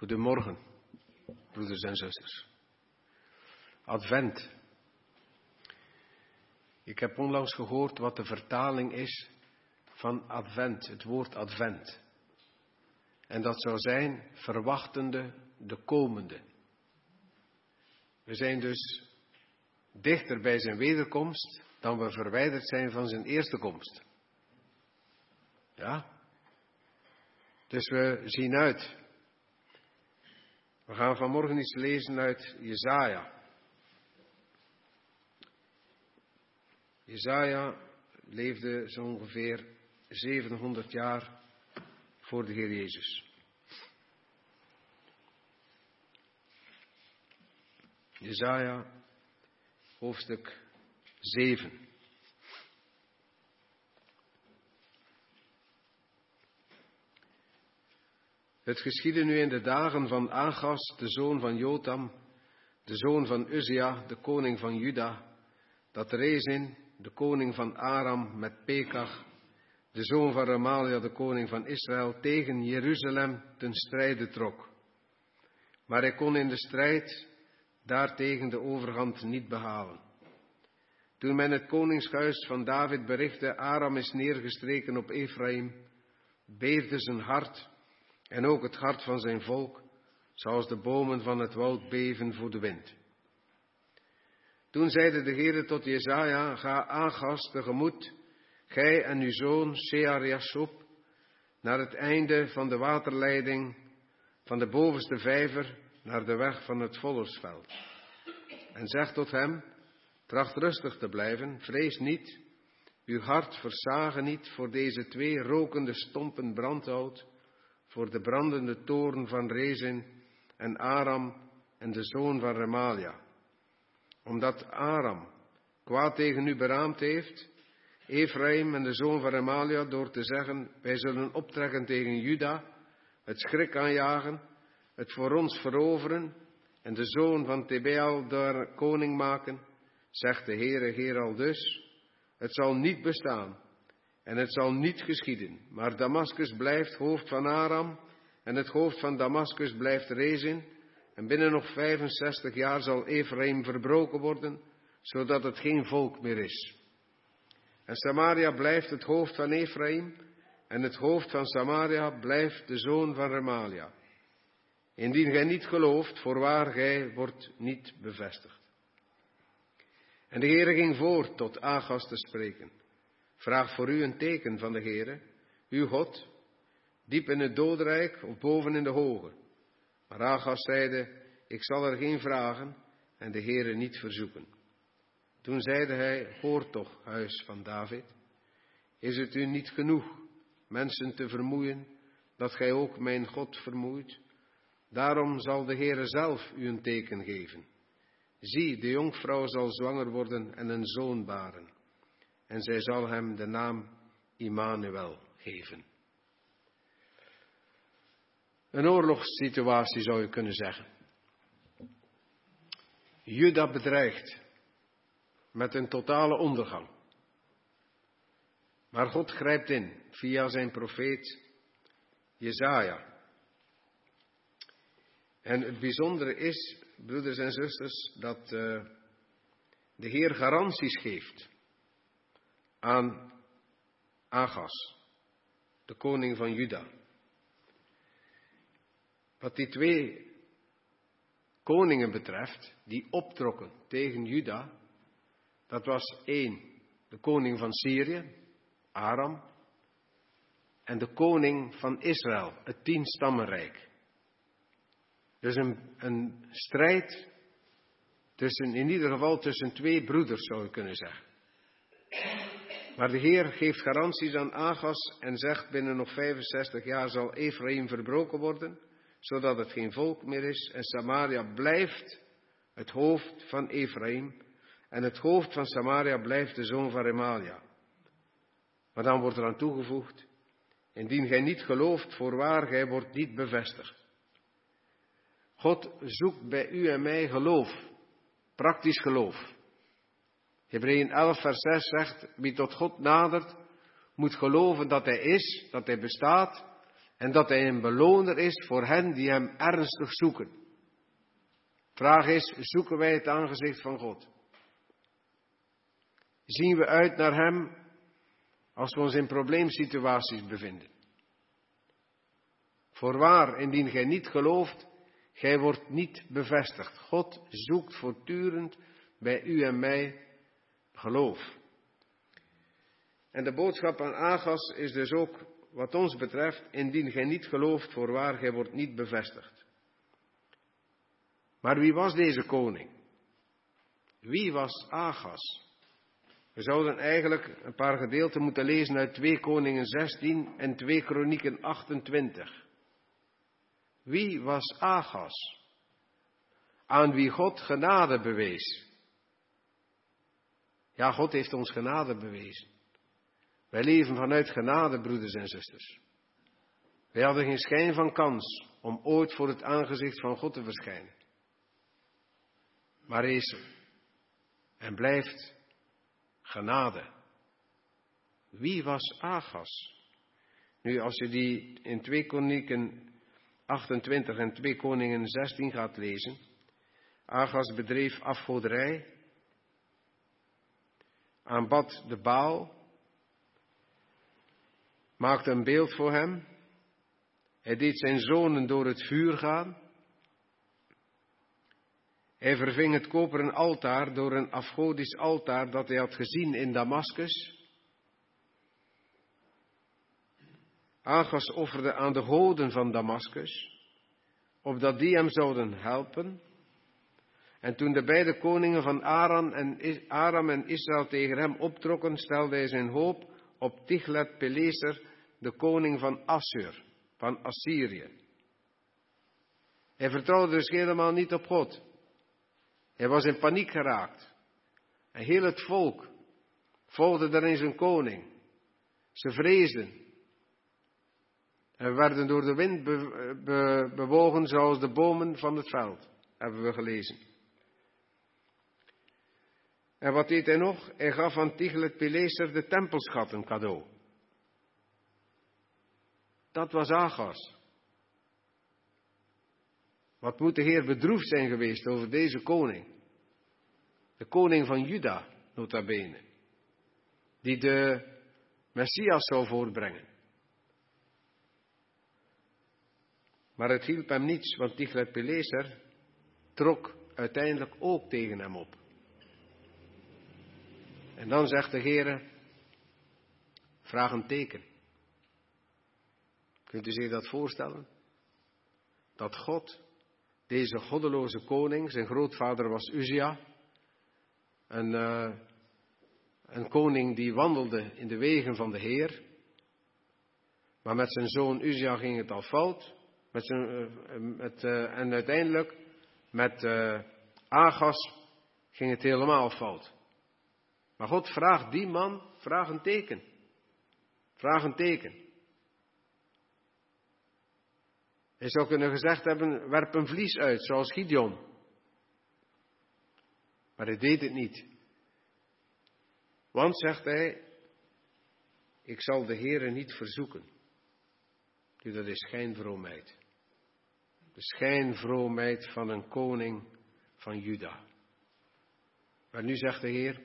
Goedemorgen, broeders en zusters. Advent. Ik heb onlangs gehoord wat de vertaling is van advent, het woord advent. En dat zou zijn verwachtende de komende. We zijn dus dichter bij zijn wederkomst dan we verwijderd zijn van zijn eerste komst. Ja? Dus we zien uit. We gaan vanmorgen iets lezen uit Jesaja. Jesaja leefde zo ongeveer 700 jaar voor de Heer Jezus. Jesaja, hoofdstuk 7. Het geschiedde nu in de dagen van Agas, de zoon van Jotam, de zoon van Uzia, de koning van Juda, dat Rezin, de koning van Aram, met Pekach, de zoon van Remalia, de koning van Israël, tegen Jeruzalem ten strijde trok. Maar hij kon in de strijd daartegen de overhand niet behalen. Toen men het koningshuis van David berichtte, Aram is neergestreken op Ephraim, beefde zijn hart en ook het hart van zijn volk, zoals de bomen van het woud beven voor de wind. Toen zeide de Heere tot Jesaja, ga Agas tegemoet, gij en uw zoon Shear-Jashub, naar het einde van de waterleiding van de bovenste vijver, naar de weg van het vollersveld. En zeg tot hem, tracht rustig te blijven, vrees niet, uw hart versagen niet voor deze 2 rokende stompen brandhout, voor de brandende toren van Rezin en Aram en de zoon van Remalia. Omdat Aram kwaad tegen u beraamd heeft, Ephraim en de zoon van Remalia, door te zeggen, wij zullen optrekken tegen Juda, het schrik aanjagen, het voor ons veroveren en de zoon van Tebeel daar koning maken, zegt de Heer al dus, het zal niet bestaan en het zal niet geschieden, maar Damaskus blijft hoofd van Aram en het hoofd van Damaskus blijft Rezin en binnen nog 65 jaar zal Ephraim verbroken worden, zodat het geen volk meer is. En Samaria blijft het hoofd van Ephraim en het hoofd van Samaria blijft de zoon van Remalia. Indien gij niet gelooft, voorwaar gij wordt niet bevestigd. En de Heere ging voort tot Agas te spreken. Vraag voor u een teken van de Heere, uw God, diep in het dodenrijk of boven in de hoge. Maar Agas zeide, ik zal er geen vragen en de Heere niet verzoeken. Toen zeide hij, hoor toch, huis van David, is het u niet genoeg mensen te vermoeien, dat gij ook mijn God vermoeit? Daarom zal de Heere zelf u een teken geven. Zie, de jonkvrouw zal zwanger worden en een zoon baren. En zij zal hem de naam Immanuel geven. Een oorlogssituatie zou je kunnen zeggen. Juda bedreigd met een totale ondergang. Maar God grijpt in via zijn profeet Jesaja. En het bijzondere is, broeders en zusters, dat de Heer garanties geeft aan Agas, de koning van Juda. Wat die 2 koningen betreft, die optrokken tegen Juda, dat was 1, de koning van Syrië, Aram, en de koning van Israël, het 10-stammenrijk. Dus een strijd in ieder geval tussen 2 broeders, zou je kunnen zeggen. Maar de Heer geeft garanties aan Agas en zegt, binnen nog 65 jaar zal Ephraim verbroken worden, zodat het geen volk meer is. En Samaria blijft het hoofd van Ephraim en het hoofd van Samaria blijft de zoon van Remalia. Maar dan wordt er aan toegevoegd, indien gij niet gelooft, voorwaar, gij wordt niet bevestigd. God zoekt bij u en mij geloof, praktisch geloof. Hebreeën 11 vers 6 zegt, wie tot God nadert, moet geloven dat hij is, dat hij bestaat En dat hij een beloner is voor hen die hem ernstig zoeken. Vraag is, zoeken wij het aangezicht van God? Zien we uit naar hem als we ons in probleemsituaties bevinden? Voorwaar, indien gij niet gelooft, gij wordt niet bevestigd. God zoekt voortdurend bij u en mij geloof. En de boodschap aan Agas is dus ook, wat ons betreft, indien gij niet gelooft, voorwaar, gij wordt niet bevestigd. Maar wie was deze koning? Wie was Agas? We zouden eigenlijk een paar gedeelten moeten lezen uit 2 Koningen 16 en 2 Kronieken 28. Wie was Agas? Aan wie God genade bewees. Ja, God heeft ons genade bewezen. Wij leven vanuit genade, broeders en zusters. Wij hadden geen schijn van kans om ooit voor het aangezicht van God te verschijnen. Maar is er en blijft genade. Wie was Agas? Nu, als je die in 2 Kronieken 28 en 2 Koningen 16 gaat lezen. Agas bedreef afgoderij, aanbad de Baal, maakte een beeld voor hem. Hij deed zijn zonen door het vuur gaan. Hij verving het koperen altaar door een afgodisch altaar dat hij had gezien in Damaskus. Agas offerde aan de goden van Damaskus, opdat die hem zouden helpen. En toen de beide koningen van Aram en Israël tegen hem optrokken, stelde hij zijn hoop op Tiglat-Pileser, de koning van Assur, van Assyrië. Hij vertrouwde dus helemaal niet op God. Hij was in paniek geraakt. En heel het volk volgde daarin zijn koning. Ze vreesden. En werden door de wind bewogen zoals de bomen van het veld, hebben we gelezen. En wat deed hij nog? Hij gaf aan Tiglat-Pileser de tempelschatten cadeau. Dat was Agas. Wat moet de Heer bedroefd zijn geweest over deze koning. De koning van Juda, nota bene. Die de Messias zou voortbrengen. Maar het hielp hem niets, want Tiglat-Pileser trok uiteindelijk ook tegen hem op. En dan zegt de Heer, vraag een teken. Kunt u zich dat voorstellen? Dat God, deze goddeloze koning, zijn grootvader was Uzia, een koning die wandelde in de wegen van de Heer, maar met zijn zoon Uzia ging het al fout, en uiteindelijk met Agas ging het helemaal fout. Maar God vraagt die man, vraag een teken. Vraag een teken. Hij zou kunnen gezegd hebben, werp een vlies uit, zoals Gideon. Maar hij deed het niet. Want, zegt hij, ik zal de Heere niet verzoeken. Nu, dat is schijnvroomheid. De schijnvroomheid van een koning van Juda. Maar nu zegt de Heer,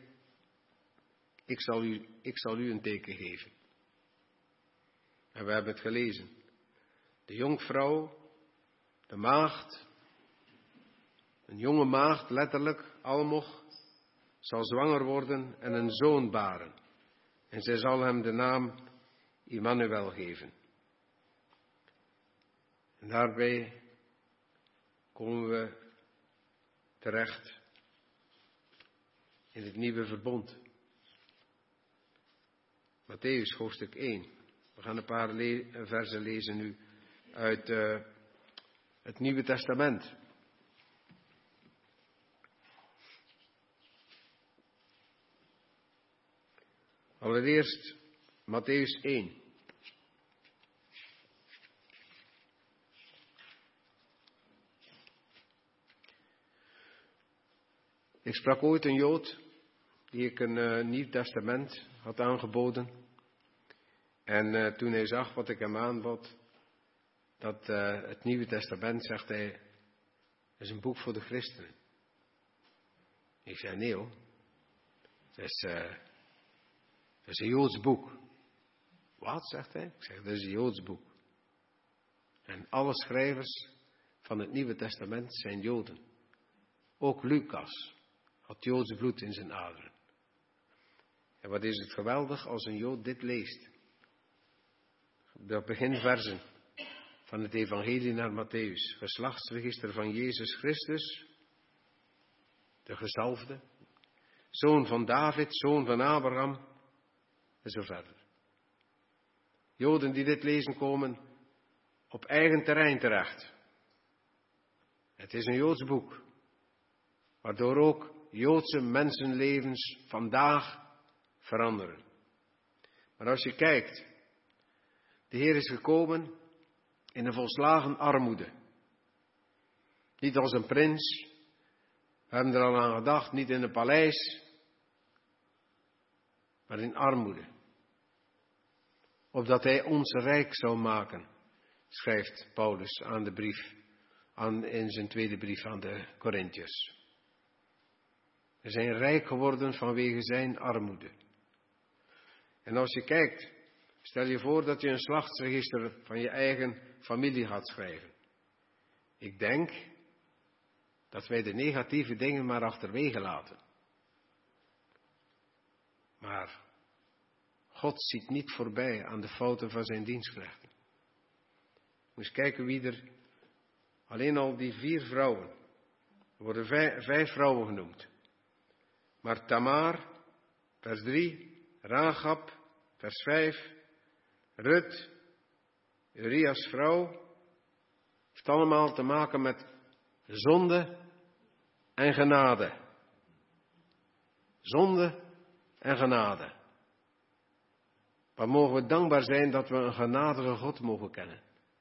ik zal u een teken geven. En we hebben het gelezen. De jonkvrouw, de maagd, een jonge maagd, letterlijk, Almoch, zal zwanger worden en een zoon baren. En zij zal hem de naam Immanuel geven. En daarbij komen we terecht in het nieuwe verbond. Mattheüs hoofdstuk 1. We gaan een paar versen lezen nu uit het Nieuwe Testament. Allereerst Mattheüs 1. Ik sprak ooit een Jood die ik een Nieuw Testament had aangeboden. En toen hij zag wat ik hem aanbod, dat het Nieuwe Testament, zegt hij, is een boek voor de christenen. Ik zei, nee hoor. Het is een Joods boek. Wat, zegt hij? Ik zeg, dat is een Joods boek. En alle schrijvers van het Nieuwe Testament zijn Joden. Ook Lucas had Joods bloed in zijn aderen. En wat is het geweldig als een Jood dit leest. De beginversen van het evangelie naar Mattheüs. Geslachtsregister van Jezus Christus, de gezalfde, zoon van David, zoon van Abraham, en zo verder. Joden die dit lezen komen op eigen terrein terecht. Het is een Joods boek, waardoor ook Joodse mensenlevens vandaag veranderen. Maar als je kijkt, de Heer is gekomen in een volslagen armoede. Niet als een prins, we hebben er al aan gedacht, niet in een paleis, maar in armoede. Opdat hij ons rijk zou maken, schrijft Paulus in zijn tweede brief aan de Korinthiërs. We zijn rijk geworden vanwege zijn armoede. En als je kijkt, stel je voor dat je een slachtsregister van je eigen familie gaat schrijven. Ik denk dat wij de negatieve dingen maar achterwege laten. Maar God ziet niet voorbij aan de fouten van zijn dienstknechten. Moet eens kijken wie er, alleen al die 4 vrouwen, er worden 5 vrouwen genoemd. Maar Tamar, vers 3, Rahab, vers 5, Rut, Urias vrouw, heeft allemaal te maken met zonde en genade. Zonde en genade. Waar mogen we dankbaar zijn dat we een genadige God mogen kennen.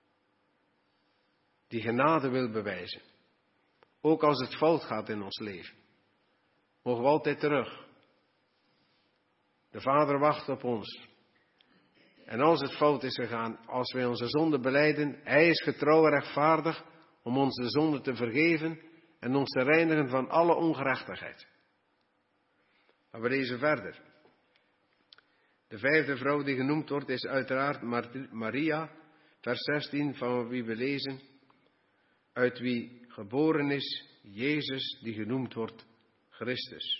Die genade wil bewijzen. Ook als het fout gaat in ons leven. Mogen we altijd terug. De Vader wacht op ons. En als het fout is gegaan, als wij onze zonde belijden, Hij is getrouw en rechtvaardig om ons de zonde te vergeven en ons te reinigen van alle ongerechtigheid. Maar we lezen verder. De 5e vrouw die genoemd wordt is uiteraard Maria, vers 16 van wie we lezen, uit wie geboren is Jezus die genoemd wordt Christus.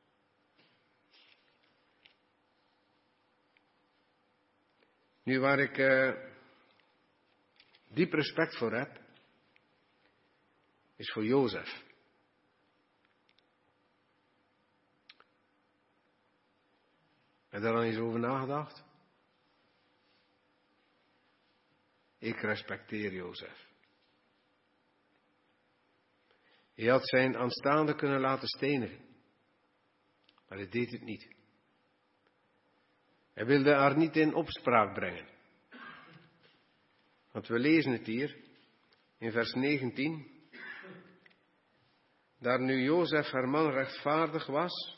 Nu waar ik diep respect voor heb, is voor Jozef. Heb je daar al eens over nagedacht? Ik respecteer Jozef. Hij had zijn aanstaande kunnen laten stenigen, maar hij deed het niet. Hij wilde haar niet in opspraak brengen. Want we lezen het hier in vers 19. Daar nu Jozef haar man rechtvaardig was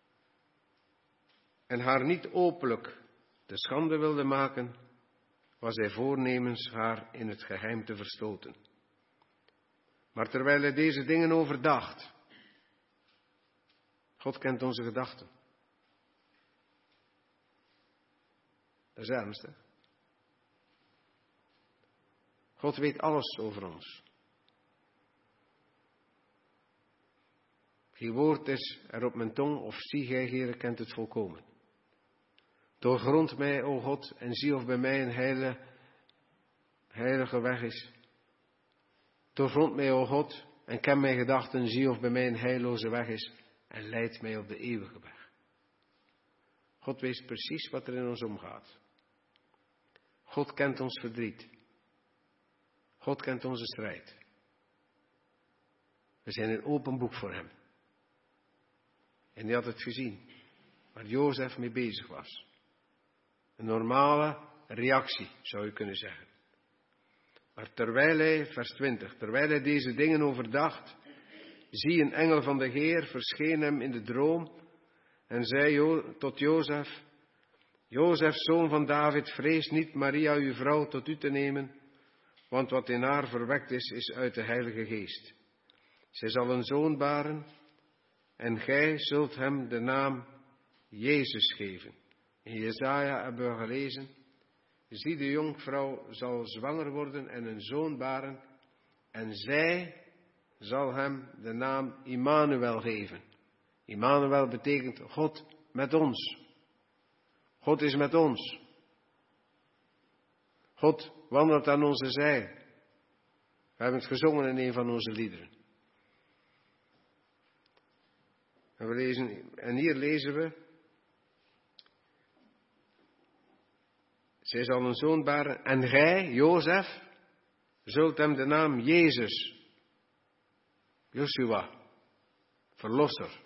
en haar niet openlijk de schande wilde maken, was hij voornemens haar in het geheim te verstoten. Maar terwijl hij deze dingen overdacht, God kent onze gedachten. Dat is ernstig. God weet alles over ons. Geen woord is er op mijn tong, of zie gij, Heere, kent het volkomen. Doorgrond mij, o God, en zie of bij mij een heilige weg is. Doorgrond mij, o God, en ken mijn gedachten, zie of bij mij een heilloze weg is, en leid mij op de eeuwige weg. God weet precies wat er in ons omgaat. God kent ons verdriet. God kent onze strijd. We zijn een open boek voor hem. En hij had het gezien, waar Jozef mee bezig was. Een normale reactie, zou je kunnen zeggen. Maar terwijl hij, vers 20, terwijl hij deze dingen overdacht, zie een engel van de Heer verscheen hem in de droom en zei tot Jozef, Jozef, zoon van David, vrees niet Maria, uw vrouw, tot u te nemen, want wat in haar verwekt is uit de Heilige Geest. Zij zal een zoon baren en gij zult hem de naam Jezus geven. In Jesaja hebben we gelezen, zie de jonkvrouw zal zwanger worden en een zoon baren en zij zal hem de naam Immanuel geven. Immanuel betekent God met ons. God is met ons. God wandelt aan onze zij. We hebben het gezongen in een van onze liederen. En hier lezen we, zij zal een zoon baren en gij, Jozef, zult hem de naam Jezus, Joshua, verlosser,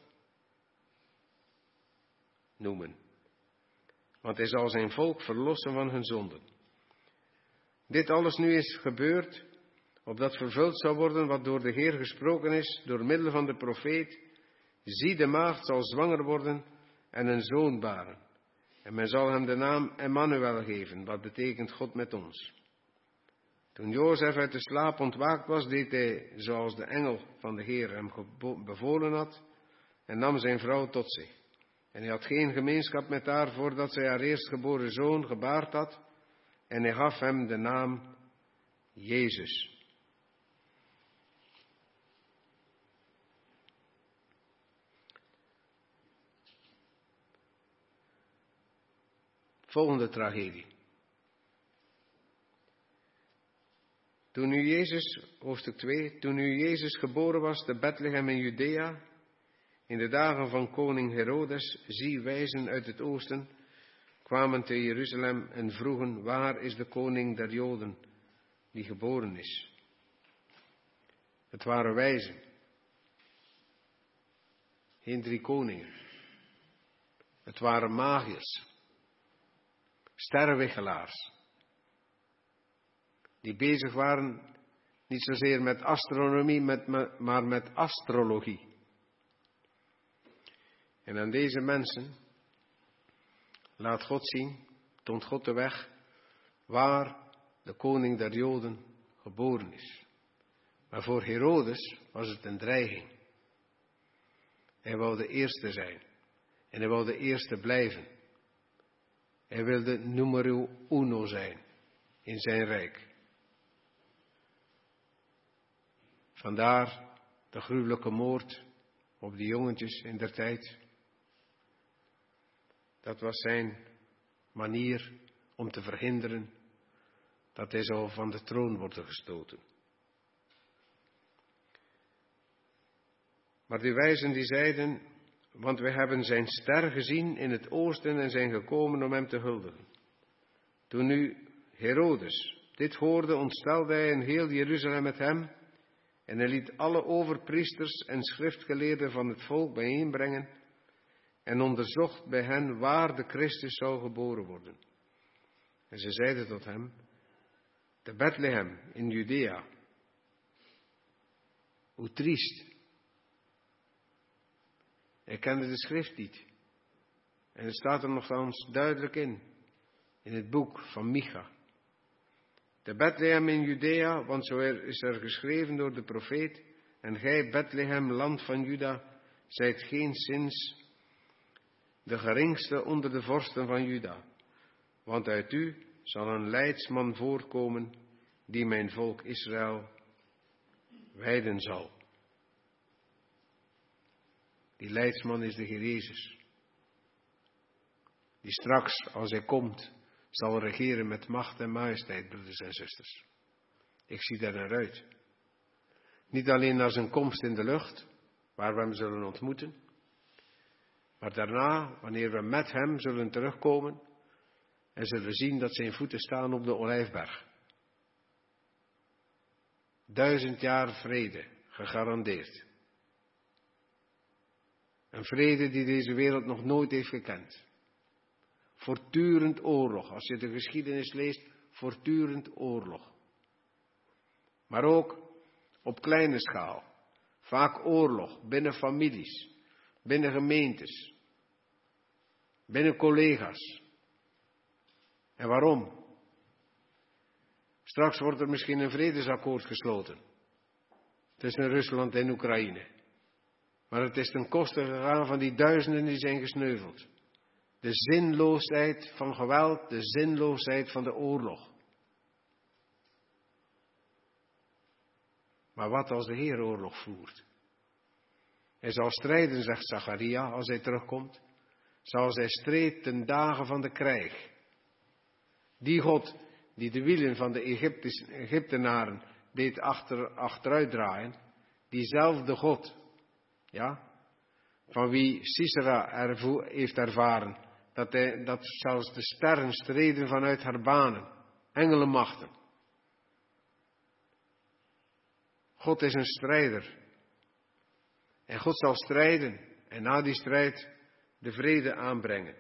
noemen. Want hij zal zijn volk verlossen van hun zonden. Dit alles nu is gebeurd, opdat vervuld zou worden wat door de Heer gesproken is, door middel van de profeet. Zie, de maagd zal zwanger worden en een zoon baren. En men zal hem de naam Emmanuel geven, wat betekent God met ons. Toen Jozef uit de slaap ontwaakt was, deed hij zoals de engel van de Heer hem bevolen had en nam zijn vrouw tot zich. En hij had geen gemeenschap met haar voordat zij haar eerstgeboren zoon gebaard had en hij gaf hem de naam Jezus. Volgende tragedie. Toen nu Jezus, hoofdstuk 2, toen nu Jezus geboren was te Bethlehem in Judea, in de dagen van koning Herodes, zie wijzen uit het oosten, kwamen te Jeruzalem en vroegen, waar is de koning der Joden, die geboren is? Het waren wijzen, geen 3 koningen. Het waren magiërs, sterrenwichelaars, die bezig waren niet zozeer met astronomie, maar met astrologie. En aan deze mensen laat God zien, toont God de weg, waar de koning der Joden geboren is. Maar voor Herodes was het een dreiging. Hij wou de eerste zijn. En hij wou de eerste blijven. Hij wilde numero uno zijn in zijn rijk. Vandaar de gruwelijke moord op die jongetjes in der tijd. Dat was zijn manier om te verhinderen dat hij zou van de troon worden gestoten. Maar die wijzen die zeiden, want wij hebben zijn ster gezien in het oosten en zijn gekomen om hem te huldigen. Toen nu Herodes dit hoorde, ontstelde hij in heel Jeruzalem met hem en hij liet alle overpriesters en schriftgeleerden van het volk bijeenbrengen en onderzocht bij hen waar de Christus zou geboren worden. En ze zeiden tot hem, te Bethlehem in Judea. Hoe triest. Hij kende de schrift niet. En het staat er nogthans duidelijk in het boek van Micha. Te Bethlehem in Judea, want zo is er geschreven door de profeet, en gij, Bethlehem, land van Juda, zijt geenszins de geringste onder de vorsten van Juda. Want uit u zal een leidsman voorkomen, die mijn volk Israël wijden zal. Die leidsman is de Heer Jezus. Die straks, als hij komt, zal regeren met macht en majesteit, broeders en zusters. Ik zie daar naar uit. Niet alleen naar zijn komst in de lucht, waar we hem zullen ontmoeten, maar daarna, wanneer we met hem zullen terugkomen en zullen zien dat zijn voeten staan op de Olijfberg. 1000 jaar vrede, gegarandeerd. Een vrede die deze wereld nog nooit heeft gekend. Voortdurend oorlog. Als je de geschiedenis leest, voortdurend oorlog. Maar ook op kleine schaal. Vaak oorlog binnen families, binnen gemeentes, binnen collega's. En waarom? Straks wordt er misschien een vredesakkoord gesloten tussen Rusland en Oekraïne. Maar het is ten koste gegaan van die duizenden die zijn gesneuveld. De zinloosheid van geweld, de zinloosheid van de oorlog. Maar wat als de Heer oorlog voert? Hij zal strijden, zegt Zacharia, als hij terugkomt. Zoals hij streed ten dagen van de krijg. Die God die de wielen van de Egyptenaren deed achteruit draaien. Diezelfde God, ja, van wie Sisera heeft ervaren dat zelfs de sterren streden vanuit haar banen, engelenmachten. God is een strijder. En God zal strijden en na die strijd de vrede aanbrengen.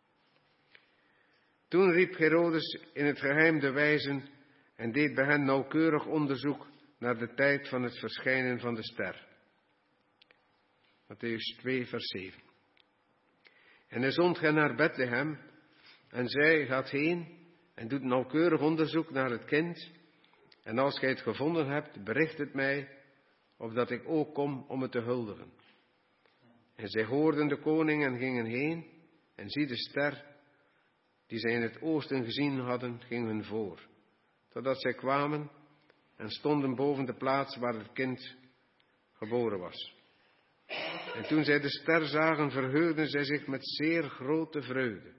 Toen riep Herodes in het geheim de wijzen en deed bij hen nauwkeurig onderzoek naar de tijd van het verschijnen van de ster. Mattheüs 2, vers 7. En hij zond hen naar Bethlehem en zei, gaat heen en doet nauwkeurig onderzoek naar het kind. En als gij het gevonden hebt, bericht het mij, opdat ik ook kom om het te huldigen. En zij hoorden de koning en gingen heen, en zie de ster, die zij in het oosten gezien hadden, ging hun voor. Totdat zij kwamen en stonden boven de plaats waar het kind geboren was. En toen zij de ster zagen, verheugden zij zich met zeer grote vreugde.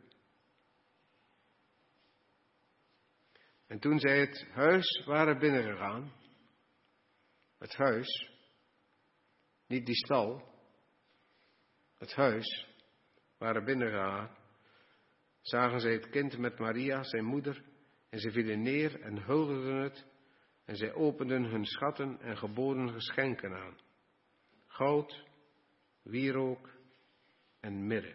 En toen zij het huis waren binnengegaan, het huis, niet die stal, het huis waren binnengegaan, zagen zij het kind met Maria, zijn moeder, en zij vielen neer en huldigden het, en zij openden hun schatten en geboden geschenken aan. Goud, wierook en mirre.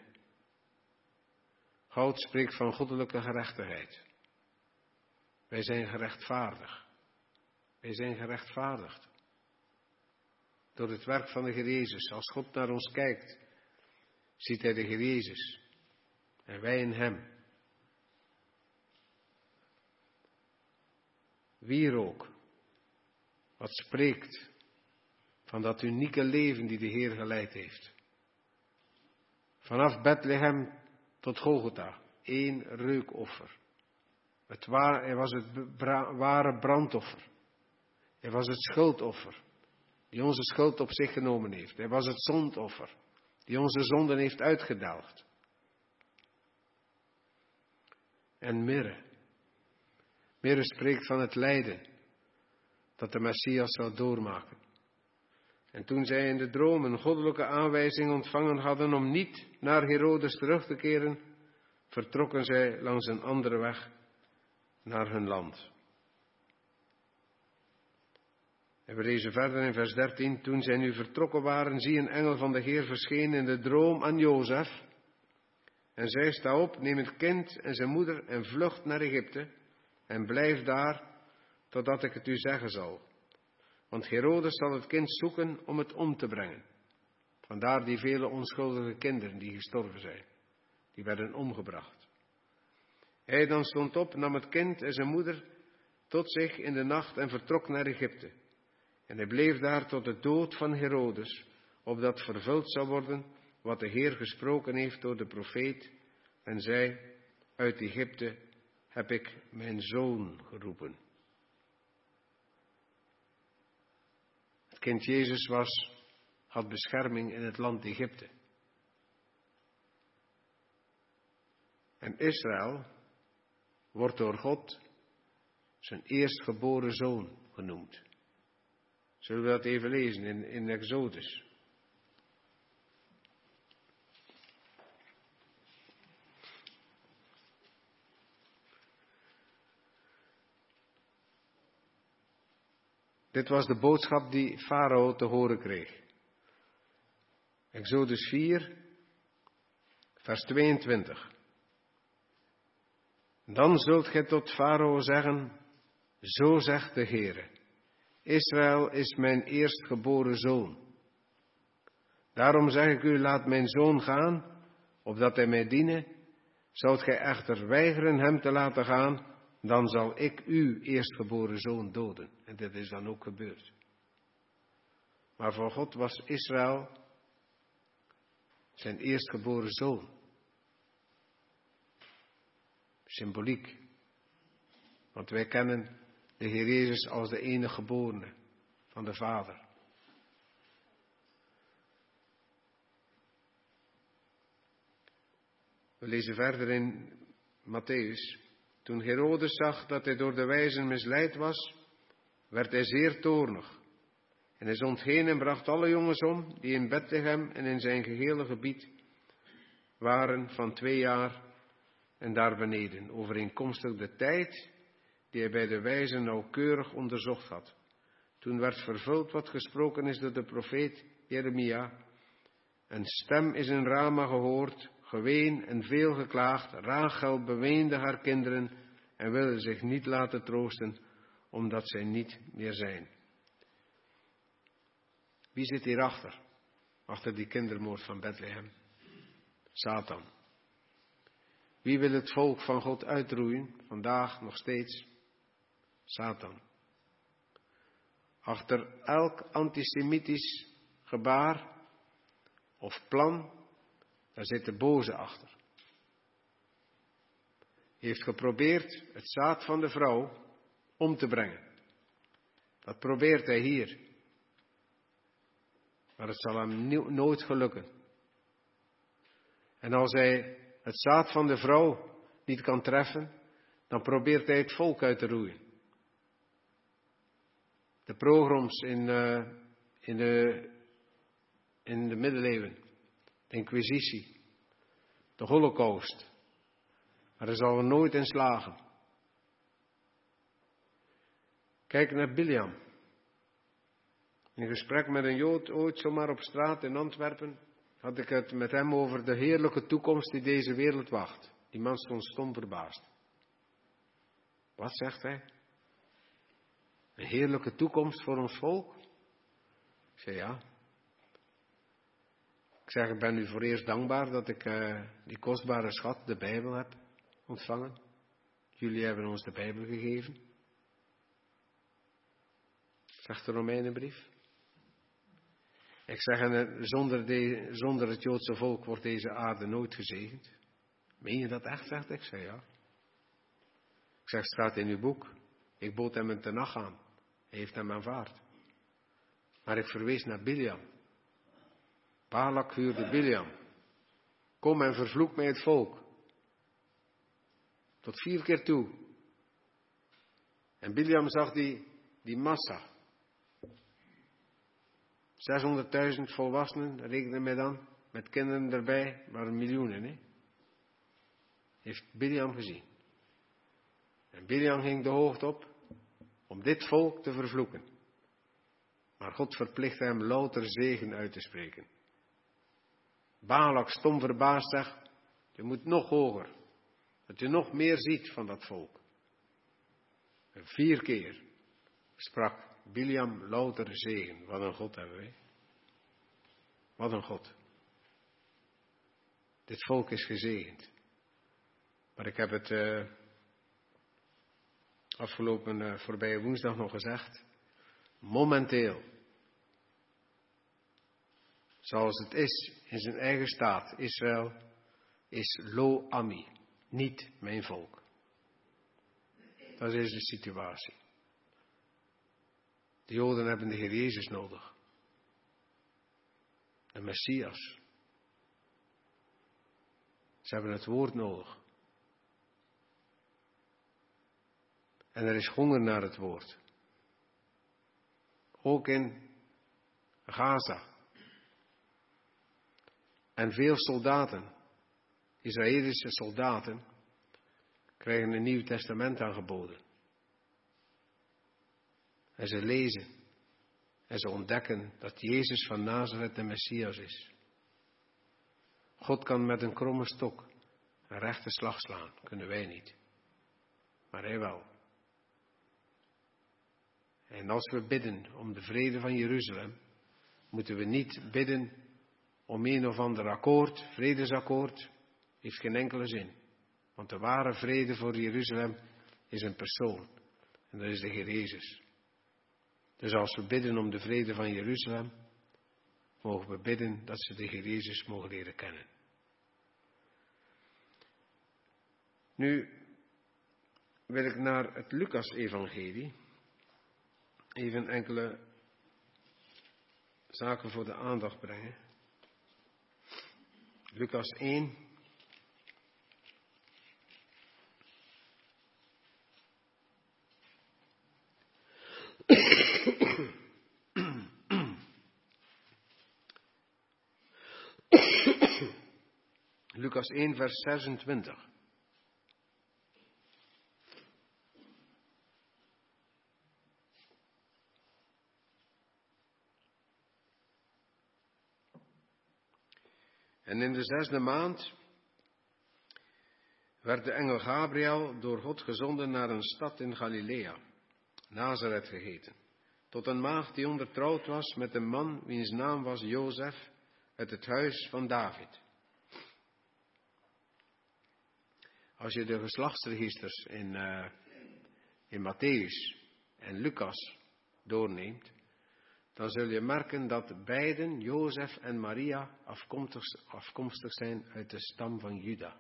Goud spreekt van goddelijke gerechtigheid. Wij zijn gerechtvaardigd. Wij zijn gerechtvaardigd. Door het werk van de Heer Jezus. Als God naar ons kijkt, ziet hij de Heer Jezus. En wij in hem. Wierook. Wat spreekt van dat unieke leven die de Heer geleid heeft. Vanaf Bethlehem tot Golgotha. 1 reukoffer. Hij was het ware brandoffer. Hij was het schuldoffer. Die onze schuld op zich genomen heeft. Hij was het zondoffer. Die onze zonden heeft uitgedelgd. En mirre. Mirre spreekt van het lijden dat de Messias zou doormaken. En toen zij in de droom een goddelijke aanwijzing ontvangen hadden om niet naar Herodes terug te keren, vertrokken zij langs een andere weg naar hun land. En we lezen verder in vers 13. Toen zij nu vertrokken waren, zie een engel van de Heer verscheen in de droom aan Jozef. En zei, sta op, neem het kind en zijn moeder en vlucht naar Egypte. En blijf daar, totdat ik het u zeggen zal. Want Herodes zal het kind zoeken om het om te brengen. Vandaar die vele onschuldige kinderen die gestorven zijn. Die werden omgebracht. Hij dan stond op, nam het kind en zijn moeder tot zich in de nacht en vertrok naar Egypte. En hij bleef daar tot de dood van Herodes, opdat vervuld zou worden wat de Heer gesproken heeft door de profeet. En zei, uit Egypte heb ik mijn zoon geroepen. Het kind Jezus had bescherming in het land Egypte. En Israël wordt door God zijn eerstgeboren zoon genoemd. Zullen we dat even lezen in Exodus? Dit was de boodschap die Farao te horen kreeg. Exodus 4, vers 22. Dan zult gij tot Farao zeggen, zo zegt de Heere, Israël is mijn eerstgeboren zoon. Daarom zeg ik u, laat mijn zoon gaan, opdat hij mij diene. Zoudt gij echter weigeren hem te laten gaan, dan zal ik uw eerstgeboren zoon doden. En dit is dan ook gebeurd. Maar voor God was Israël zijn eerstgeboren zoon. Symboliek. Want wij kennen de Heer Jezus als de enige geborene van de Vader. We lezen verder in Matthäus. Toen Herodes zag dat hij door de wijzen misleid was, werd hij zeer toornig. En hij zond heen en bracht alle jongens om die in Bethlehem en in zijn gehele gebied waren van 2 jaar en daar beneden, overeenkomstig de tijd die hij bij de wijzen nauwkeurig onderzocht had. Toen werd vervuld wat gesproken is door de profeet Jeremia. Een stem is in Rama gehoord, geween en veel geklaagd. Rachel beweende haar kinderen en wilde zich niet laten troosten, omdat zij niet meer zijn. Wie zit hierachter? Achter die kindermoord van Bethlehem? Satan. Wie wil het volk van God uitroeien? Vandaag nog steeds. Satan. Achter elk antisemitisch gebaar of plan, daar zit de boze achter. Hij heeft geprobeerd het zaad van de vrouw om te brengen. Dat probeert hij hier. Maar het zal hem nooit gelukken. En als hij het zaad van de vrouw niet kan treffen, dan probeert hij het volk uit te roeien. De pogroms in de middeleeuwen, de Inquisitie, de Holocaust. Maar hij zal er nooit in slagen. Kijk naar Bileam. In gesprek met een Jood ooit zomaar op straat in Antwerpen had ik het met hem over de heerlijke toekomst die deze wereld wacht. Die man stond stom verbaasd. Wat zegt hij? Een heerlijke toekomst voor ons volk? Ik zei ja. Ik zeg, ik ben u voor eerst dankbaar dat ik die kostbare schat, de Bijbel, heb ontvangen. Jullie hebben ons de Bijbel gegeven. Zegt de Romeinenbrief. Ik zeg, zonder het Joodse volk wordt deze aarde nooit gezegend. Meen je dat echt, zegt ik? Ik zei ja. Ik zeg, het staat in uw boek. Ik bood hem een tenach aan. Hij heeft hem aanvaard. Maar ik verwees naar Bileam. Balak huurde Bileam. Kom en vervloek mij het volk. Tot 4 keer toe. En Bileam zag die massa. 600.000 volwassenen, rekenen mij dan, met kinderen erbij, maar miljoenen, hè. Heeft Bileam gezien. En Bileam ging de hoogte op om dit volk te vervloeken. Maar God verplichtte hem louter zegen uit te spreken. Balak stom verbaasd zegt, je moet nog hoger. Dat je nog meer ziet van dat volk. En 4 keer sprak Bileam louter zegen. Wat een God hebben wij. Wat een God. Dit volk is gezegend. Maar ik heb het afgelopen voorbije woensdag nog gezegd. Momenteel. Zoals het is in zijn eigen staat. Israël is lo ami. Niet mijn volk. Dat is de situatie. De Joden hebben de Heer Jezus nodig. De Messias. Ze hebben het woord nodig. En er is honger naar het woord. Ook in Gaza. En veel soldaten, Israëlische soldaten, krijgen een Nieuw Testament aangeboden. En ze lezen. En ze ontdekken dat Jezus van Nazareth de Messias is. God kan met een kromme stok een rechte slag slaan. Kunnen wij niet. Maar hij wel. En als we bidden om de vrede van Jeruzalem, moeten we niet bidden om een of ander akkoord, vredesakkoord. Heeft geen enkele zin. Want de ware vrede voor Jeruzalem is een persoon. En dat is de Heer Jezus. Dus als we bidden om de vrede van Jeruzalem, mogen we bidden dat ze de Heer Jezus mogen leren kennen. Nu wil ik naar het Lucas-evangelie even enkele zaken voor de aandacht brengen. Lucas 1. Lucas 1, vers 26. En in de 6e maand werd de engel Gabriel door God gezonden naar een stad in Galilea, Nazareth geheten, tot een maagd die ondertrouwd was met een man wiens naam was Jozef uit het huis van David. Als je de geslachtsregisters in Mattheüs en Lucas doorneemt, dan zul je merken dat beiden, Jozef en Maria, afkomstig zijn uit de stam van Juda.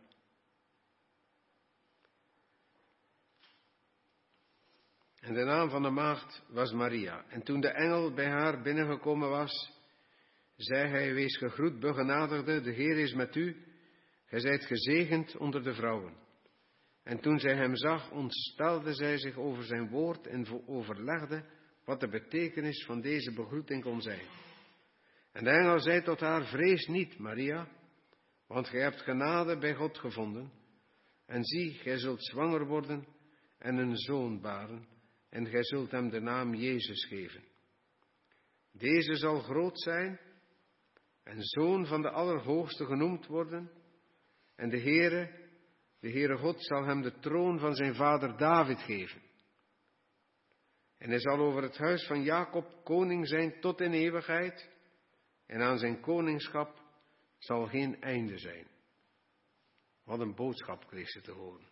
En de naam van de maagd was Maria. En toen de engel bij haar binnengekomen was, zei hij: wees gegroet, begenadigde, de Heer is met u, gij zijt gezegend onder de vrouwen. En toen zij hem zag, ontstelde zij zich over zijn woord en overlegde wat de betekenis van deze begroeting kon zijn. En de engel zei tot haar: vrees niet, Maria, want gij hebt genade bij God gevonden. En zie, gij zult zwanger worden en een zoon baren, en gij zult hem de naam Jezus geven. Deze zal groot zijn en zoon van de Allerhoogste genoemd worden, en de Heere God zal hem de troon van zijn vader David geven. En hij zal over het huis van Jacob koning zijn tot in eeuwigheid, en aan zijn koningschap zal geen einde zijn. Wat een boodschap kreeg ze te horen.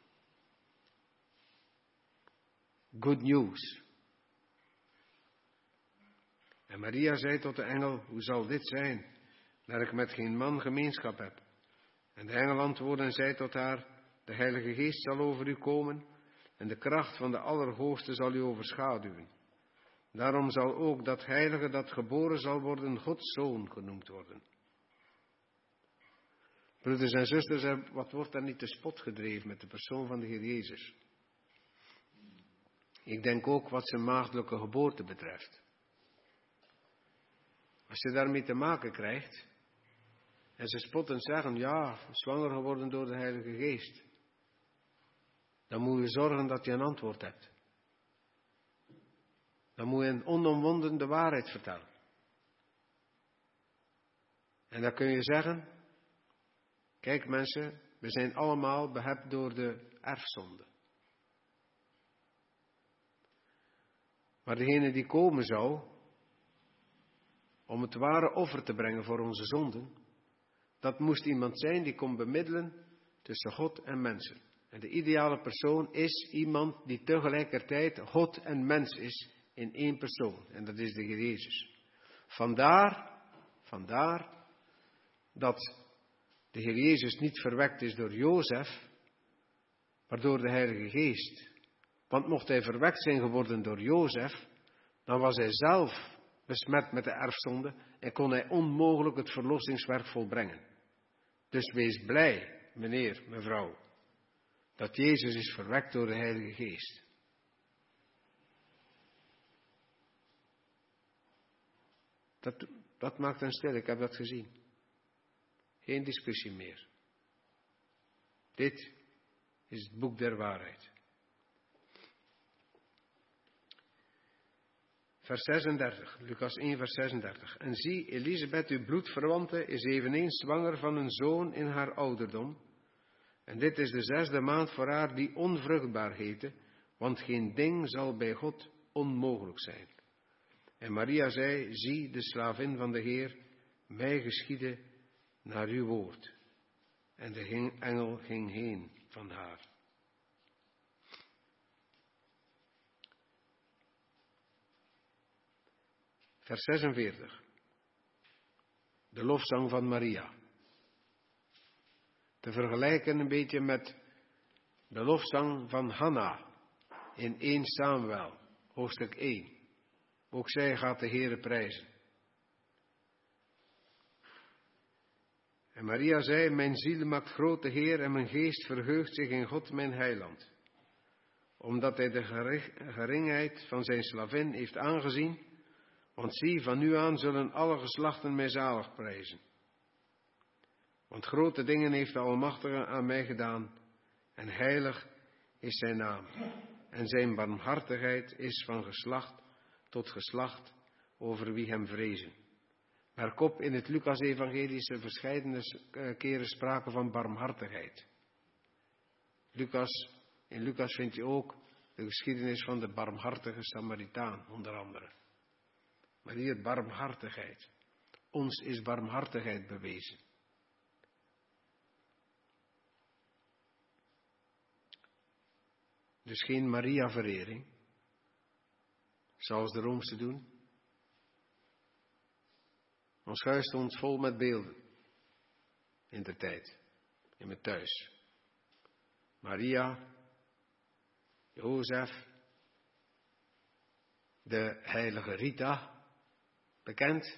Good news. En Maria zei tot de engel: hoe zal dit zijn, dat ik met geen man gemeenschap heb? En de engel antwoordde en zei tot haar: de Heilige Geest zal over u komen, en de kracht van de Allerhoogste zal u overschaduwen. Daarom zal ook dat heilige dat geboren zal worden, Gods zoon genoemd worden. Broeders en zusters, wat wordt daar niet te spot gedreven met de persoon van de Heer Jezus? Ik denk ook wat zijn maagdelijke geboorte betreft. Als je daarmee te maken krijgt, en ze spottend zeggen: ja, zwanger geworden door de Heilige Geest, dan moet je zorgen dat je een antwoord hebt. Dan moet je een onomwonden de waarheid vertellen. En dan kun je zeggen: kijk mensen, we zijn allemaal behept door de erfzonde. Maar degene die komen zou, om het ware offer te brengen voor onze zonden, dat moest iemand zijn die kon bemiddelen tussen God en mensen. En de ideale persoon is iemand die tegelijkertijd God en mens is in één persoon. En dat is de Heer Jezus. Vandaar dat de Heer Jezus niet verwekt is door Jozef, maar door de Heilige Geest. Want mocht hij verwekt zijn geworden door Jozef, dan was hij zelf besmet met de erfzonde en kon hij onmogelijk het verlossingswerk volbrengen. Dus wees blij, meneer, mevrouw, dat Jezus is verwekt door de Heilige Geest. Dat maakt hem stil, ik heb dat gezien. Geen discussie meer. Dit is het boek der waarheid. Vers 36, Lucas 1, vers 36. En zie, Elisabeth, uw bloedverwante, is eveneens zwanger van een zoon in haar ouderdom. En dit is de 6e maand voor haar die onvruchtbaar heette, want geen ding zal bij God onmogelijk zijn. En Maria zei: zie, de slavin van de Heer, mij geschiedde naar uw woord. En de engel ging heen van haar. Vers 46. De lofzang van Maria. Te vergelijken een beetje met de lofzang van Hanna in 1 Samuel, hoofdstuk 1. Ook zij gaat de Heere prijzen. En Maria zei, mijn ziel maakt groot de Heer en mijn geest verheugt zich in God mijn heiland. Omdat hij de geringheid van zijn slavin heeft aangezien, want zie, van nu aan zullen alle geslachten mij zalig prijzen. Want grote dingen heeft de Almachtige aan mij gedaan, en heilig is zijn naam. En zijn barmhartigheid is van geslacht tot geslacht over wie hem vrezen. Merk op, in het Lucas-evangelie is er verscheidene keren sprake van barmhartigheid. In Lucas vind je ook de geschiedenis van de barmhartige Samaritaan, onder andere. Maar hier barmhartigheid. Ons is barmhartigheid bewezen. Dus geen Maria-verering, zoals de Roomse doen. Ons huis stond vol met beelden in de tijd, in mijn thuis. Maria, Jozef, de heilige Rita, bekend.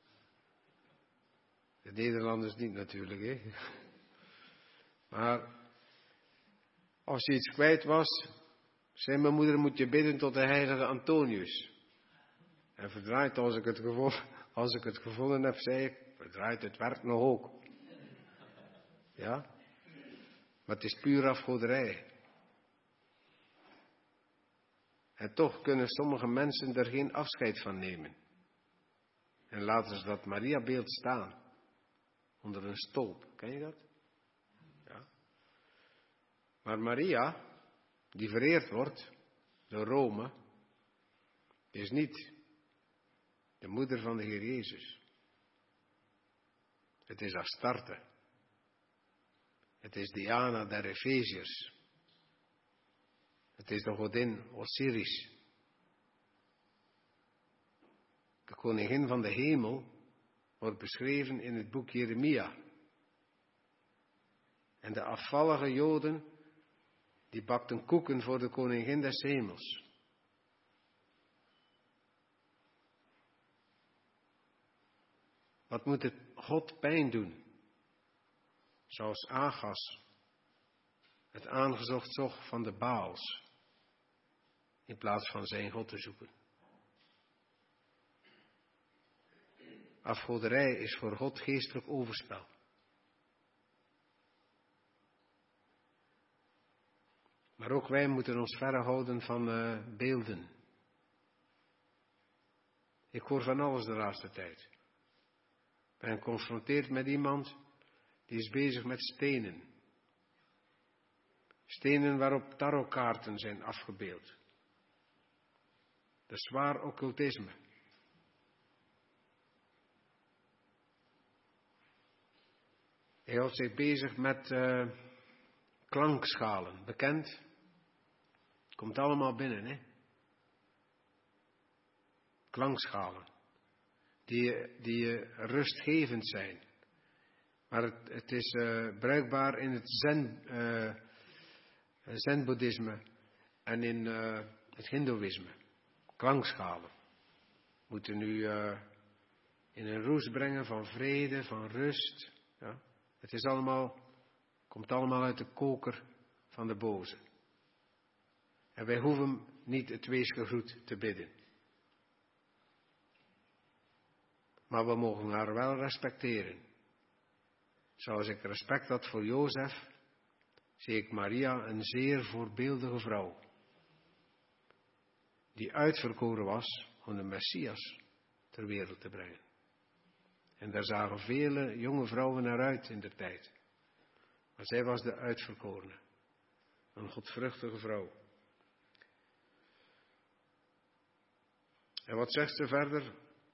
De Nederlanders niet natuurlijk, hè. Maar als je iets kwijt was, zei mijn moeder, moet je bidden tot de heilige Antonius. En verdraaid, als ik het gevonden heb, zei ik, verdraaid, het werkt nog ook. Ja? Maar het is puur afgoderij. En toch kunnen sommige mensen er geen afscheid van nemen. En laten ze dat Maria-beeld staan. Onder een stolp. Ken je dat? Ja. Maar Maria, die vereerd wordt door Rome, is niet de moeder van de Heer Jezus. Het is Astarte. Het is Diana der Efeziërs. Het is de godin Osiris. De koningin van de hemel wordt beschreven in het boek Jeremia. En de afvallige Joden, die bakten koeken voor de koningin des hemels. Wat moet het God pijn doen? Zoals Agas het aangezocht zocht van de Baals, in plaats van zijn God te zoeken. Afgoderij is voor God geestelijk overspel. Maar ook wij moeten ons verre houden van beelden. Ik hoor van alles de laatste tijd. Ik ben geconfronteerd met iemand die is bezig met stenen. Stenen waarop tarotkaarten zijn afgebeeld. Dat is zwaar occultisme. Hij houdt zich bezig met klankschalen, bekend. Komt allemaal binnen, hè. Klankschalen. Die rustgevend zijn. Maar het is bruikbaar in het zen-boeddhisme en in het hindoeïsme. Klankschalen. Moeten nu in een roes brengen van vrede, van rust. Ja? Het komt allemaal uit de koker van de boze. En wij hoeven niet het weesgegroet te bidden. Maar we mogen haar wel respecteren. Zoals ik respect had voor Jozef, zie ik Maria een zeer voorbeeldige vrouw. Die uitverkoren was om de Messias ter wereld te brengen. En daar zagen vele jonge vrouwen naar uit in de tijd. Maar zij was de uitverkorene. Een godvruchtige vrouw. En wat zegt ze verder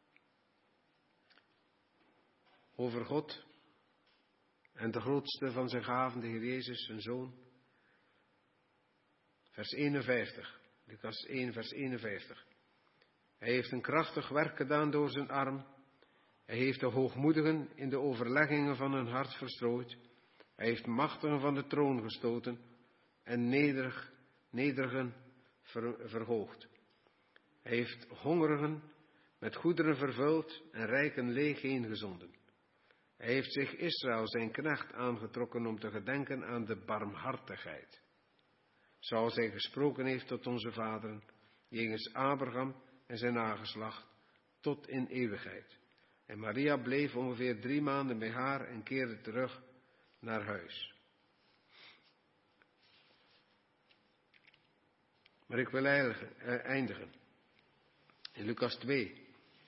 over God en de grootste van zijn gaven, de Heer Jezus, zijn Zoon? Vers 51, Lucas 1, vers 51. Hij heeft een krachtig werk gedaan door zijn arm. Hij heeft de hoogmoedigen in de overleggingen van hun hart verstrooid. Hij heeft machtigen van de troon gestoten en nederigen verhoogd. Hij heeft hongerigen met goederen vervuld en rijken leeg heengezonden. Hij heeft zich Israël zijn knecht aangetrokken om te gedenken aan de barmhartigheid. Zoals hij gesproken heeft tot onze vaderen, jegens Abraham en zijn nageslacht, tot in eeuwigheid. En Maria bleef ongeveer 3 maanden bij haar en keerde terug naar huis. Maar ik wil eindigen in Lucas 2.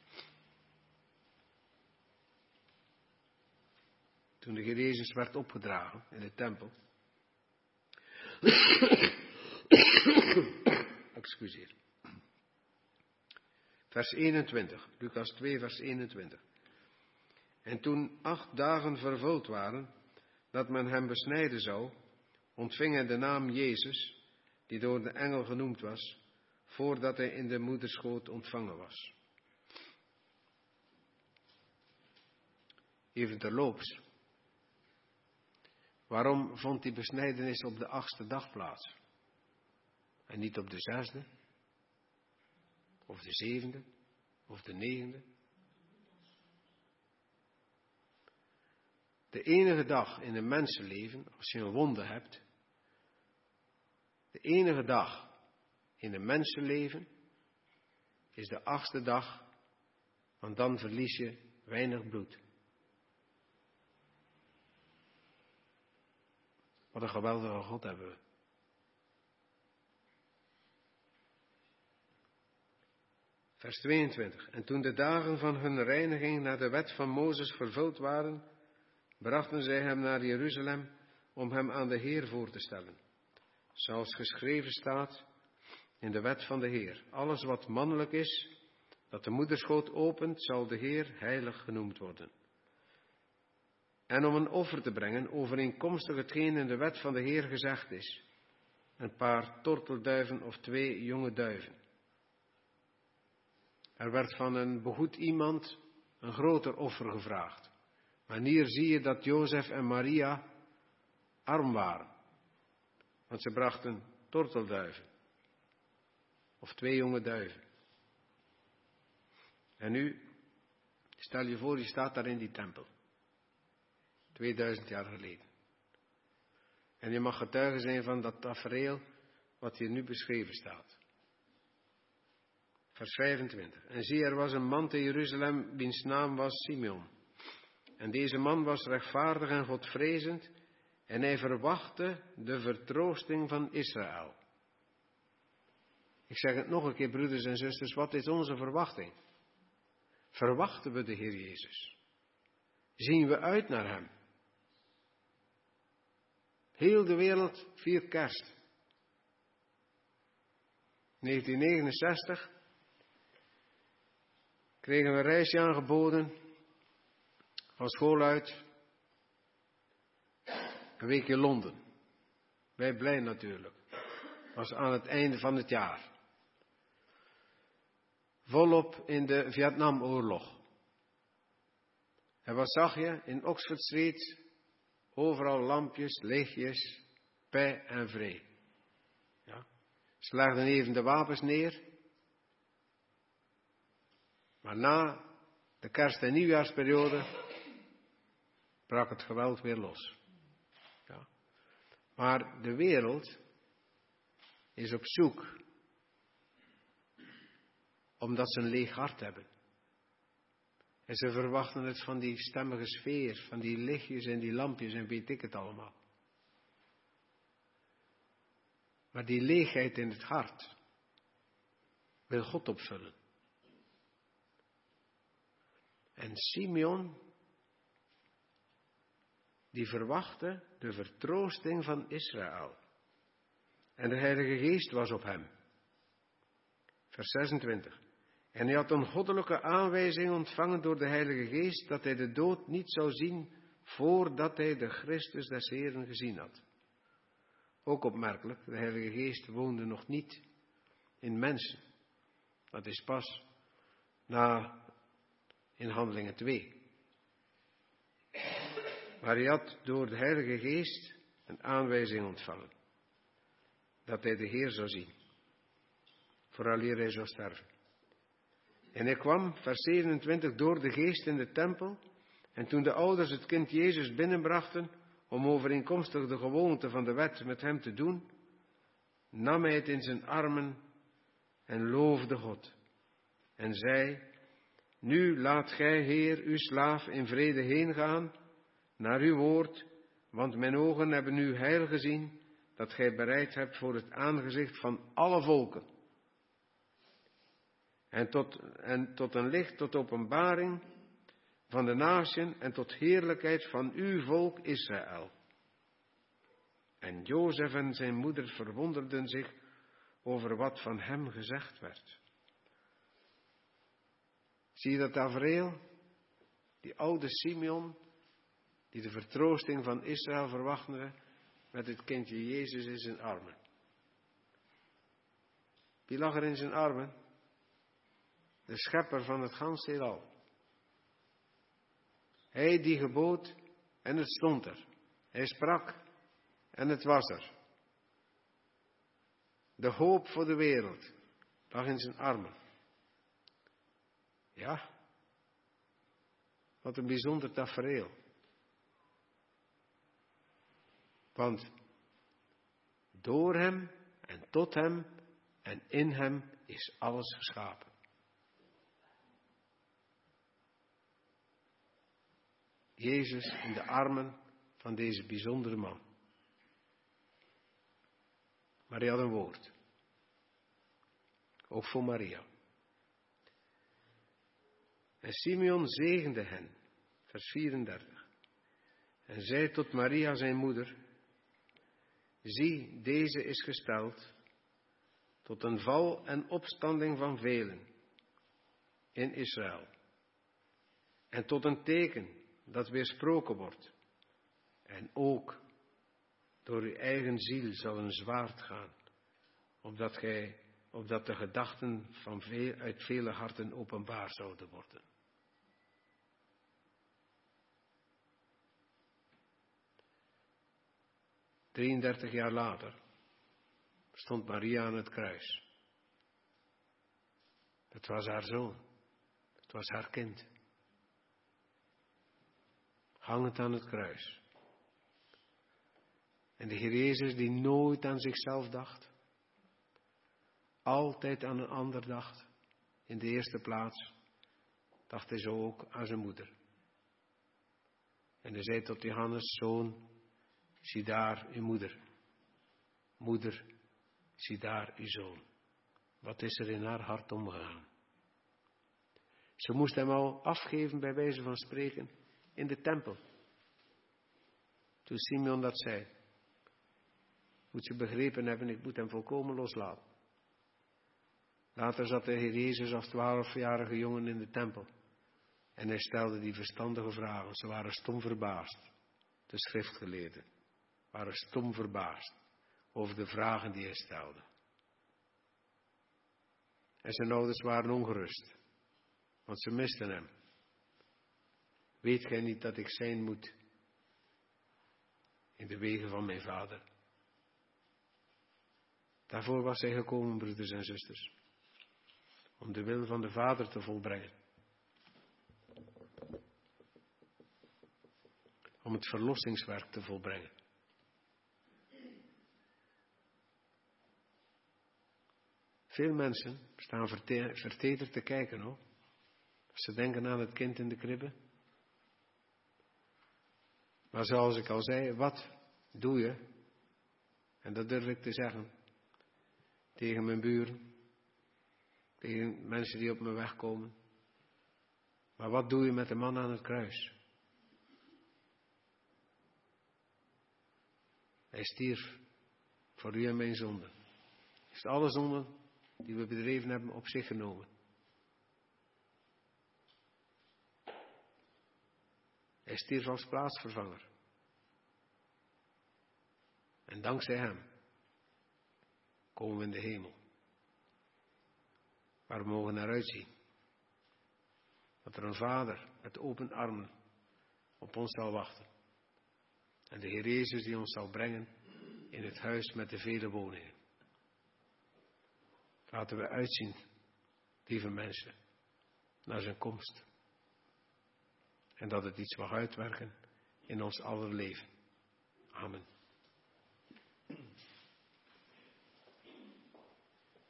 Toen de Heer Jezus werd opgedragen in de tempel. Excuseer. Vers 21, Lucas 2, vers 21. En toen 8 dagen vervuld waren, dat men hem besnijden zou, ontving hij de naam Jezus, die door de engel genoemd was, voordat hij in de moederschoot ontvangen was. Even terloops. Waarom vond die besnijdenis op de 8e dag plaats? En niet op de 6e? Of de 7e? Of de 9e? De enige dag in een mensenleven, als je een wonde hebt, de enige dag in een mensenleven is de 8e dag, want dan verlies je weinig bloed. Wat een geweldige God hebben we. Vers 22. En toen de dagen van hun reiniging naar de wet van Mozes vervuld waren, brachten zij hem naar Jeruzalem om hem aan de Heer voor te stellen. Zoals geschreven staat in de wet van de Heer. Alles wat mannelijk is, dat de moederschoot opent, zal de Heer heilig genoemd worden. En om een offer te brengen, overeenkomstig hetgeen in de wet van de Heer gezegd is. Een paar tortelduiven of 2 jonge duiven. Er werd van een begoed iemand een groter offer gevraagd. Maar hier zie je dat Jozef en Maria arm waren. Want ze brachten tortelduiven. Of 2 jonge duiven. En nu, stel je voor, je staat daar in die tempel. 2000 jaar geleden. En je mag getuige zijn van dat tafereel wat hier nu beschreven staat. Vers 25. En zie, er was een man te Jeruzalem, wiens naam was Simeon. En deze man was rechtvaardig en godvrezend, en hij verwachtte de vertroosting van Israël. Ik zeg het nog een keer, broeders en zusters, wat is onze verwachting? Verwachten we de Heer Jezus? Zien we uit naar hem? Heel de wereld viert kerst. 1969 kregen we een reisje aangeboden van school uit. Een weekje Londen. Wij blij natuurlijk. Was aan het einde van het jaar. Volop in de Vietnamoorlog. En wat zag je in Oxford Street? Overal lampjes, lichtjes, pij en vree. Ja. Ze legden even de wapens neer. Maar na de kerst- en nieuwjaarsperiode brak het geweld weer los. Ja. Maar de wereld is op zoek omdat ze een leeg hart hebben. En ze verwachten het van die stemmige sfeer, van die lichtjes en die lampjes en weet ik het allemaal. Maar die leegheid in het hart wil God opvullen. En Simeon, die verwachtte de vertroosting van Israël. En de Heilige Geest was op hem. Vers 26. En hij had een goddelijke aanwijzing ontvangen door de Heilige Geest dat hij de dood niet zou zien voordat hij de Christus des Heeren gezien had. Ook opmerkelijk, de Heilige Geest woonde nog niet in mensen. Dat is pas in Handelingen 2. Maar hij had door de Heilige Geest een aanwijzing ontvangen. Dat hij de Heer zou zien. Vooraleer hij zou sterven. En hij kwam, vers 27, door de Geest in de tempel. En toen de ouders het kind Jezus binnenbrachten, om overeenkomstig de gewoonte van de wet met hem te doen, nam hij het in zijn armen en loofde God. En zei, nu laat gij, Heer, uw slaaf in vrede heen gaan, naar uw woord, want mijn ogen hebben uw heil gezien, dat gij bereid hebt voor het aangezicht van alle volken. En tot een licht, tot openbaring van de natieën en tot heerlijkheid van uw volk Israël. En Jozef en zijn moeder verwonderden zich over wat van hem gezegd werd. Zie je dat tafereel? Die oude Simeon, die de vertroosting van Israël verwachtte, met het kindje Jezus in zijn armen. Wie lag er in zijn armen? De schepper van het ganse heelal. Hij die gebood en het stond er. Hij sprak en het was er. De hoop voor de wereld lag in zijn armen. Ja, wat een bijzonder tafereel. Want door hem en tot hem en in hem is alles geschapen. Jezus in de armen van deze bijzondere man. Maar hij had een woord. Ook voor Maria. En Simeon zegende hen, vers 34. En zei tot Maria zijn moeder, zie, deze is gesteld tot een val en opstanding van velen in Israël. En tot een teken dat weersproken wordt. En ook door uw eigen ziel zal een zwaard gaan, opdat de gedachten uit vele harten openbaar zouden worden. « 33 jaar later stond Maria aan het kruis. Het was haar zoon. Het was haar kind. Hangend aan het kruis. En de Heer Jezus die nooit aan zichzelf dacht. Altijd aan een ander dacht. In de eerste plaats dacht hij zo ook aan zijn moeder. En hij zei tot Johannes, zoon, zie daar uw moeder. Moeder, zie daar uw zoon. Wat is er in haar hart omgegaan? Ze moest hem al afgeven, bij wijze van spreken, in de tempel. Toen Simeon dat zei, moet je begrepen hebben, ik moet hem volkomen loslaten. Later zat de Heer Jezus als 12-jarige jongen in de tempel. En hij stelde die verstandige vragen. Ze waren stom verbaasd. De schriftgeleerden waren stom verbaasd over de vragen die hij stelde. En zijn ouders waren ongerust, want ze misten hem. Weet gij niet dat ik zijn moet in de wegen van mijn vader? Daarvoor was hij gekomen, broeders en zusters, om de wil van de Vader te volbrengen. Om het verlossingswerk te volbrengen. Veel mensen staan verteterd te kijken, hoor. Als ze denken aan het kind in de kribbe. Maar zoals ik al zei, wat doe je? En dat durf ik te zeggen. Tegen mijn buren. Tegen mensen die op mijn weg komen. Maar wat doe je met de man aan het kruis? Hij stierf voor u en mijn zonden. Hij heeft alle zonden die we bedreven hebben op zich genomen. Hij stierf als plaatsvervanger. En dankzij hem komen we in de hemel. Waar we mogen naar uitzien. Dat er een Vader met open armen op ons zal wachten. En de Heer Jezus die ons zal brengen in het huis met de vele woningen. Laten we uitzien, lieve mensen, naar zijn komst. En dat het iets mag uitwerken in ons aller leven. Amen.